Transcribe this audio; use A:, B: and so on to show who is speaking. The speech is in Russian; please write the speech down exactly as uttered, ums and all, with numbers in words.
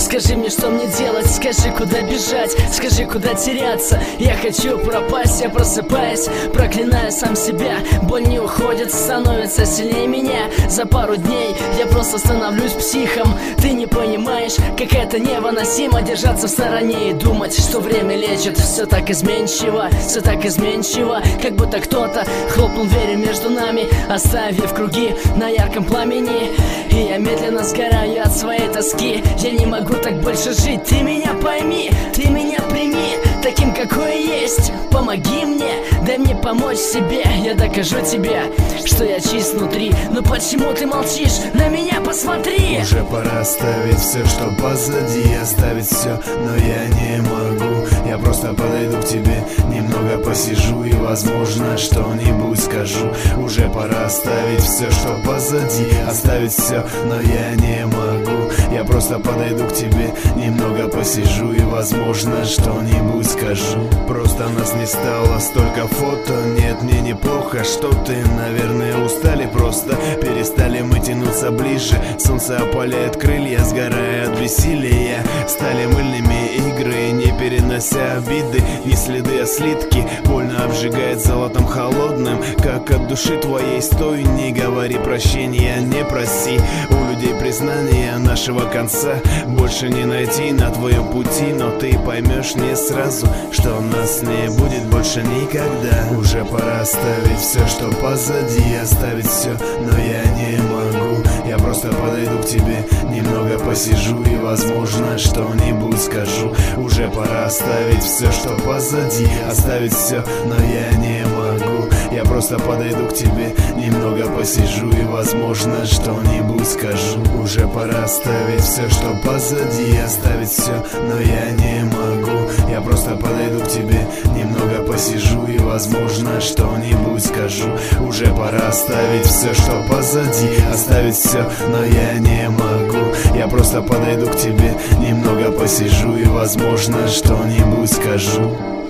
A: Скажи мне, что мне делать, скажи, куда бежать, скажи, куда теряться. Я хочу пропасть, я просыпаюсь, проклинаю сам себя. Боль не уходит, становится сильнее меня. За пару дней я просто становлюсь психом. Ты не понимаешь, как это невыносимо держаться в стороне и думать, что время лечит. Все так изменчиво, все так изменчиво, как будто кто-то хлопнул дверью между нами, оставив круги на ярком пламени. И я медленно сгораю от своей тоски. Я не могу так больше жить. Ты меня пойми, ты меня прими таким, какой есть. Помоги мне, дай мне помочь себе. Я докажу тебе, что я чист внутри. Но почему ты молчишь? На меня посмотри.
B: Уже пора оставить все, что позади, оставить все, но я не могу. Я просто подойду к тебе, немного посижу и, возможно, что-нибудь скажу. Уже пора оставить все, что позади, оставить все, но я не могу. Я просто подойду к тебе, немного посижу и, возможно, что-нибудь скажу. Просто нас не стало, столько фото. Нет, мне неплохо, что ты, наверное, устали просто. Перестали мы тянуться ближе. Солнце опаляет крылья, сгорая от бессилия. Стали мыльными игры, не перенося обиды, ни следы, а слитки. Больно обжигает золотом холодным, как от души твоей. Стой, не говори прощения, не проси у людей признания нашего конца. Больше не найти на твоем пути, но ты поймешь не сразу, что нас не будет больше никогда. Уже пора оставить все, что позади, оставить все, но я не могу. Я просто подойду к тебе, немного посижу и, возможно, что-нибудь скажу. Уже пора оставить все, что позади, оставить все, но я не могу. Я просто подойду к тебе, немного посижу и, возможно, что-нибудь скажу. Уже пора оставить все, что позади, оставить все, но я не могу. Я просто подойду к тебе, немного посижу и, возможно, что-нибудь скажу. Уже пора оставить все, что позади, оставить все, но я не могу. Я просто подойду к тебе, немного посижу и, возможно, что-нибудь скажу.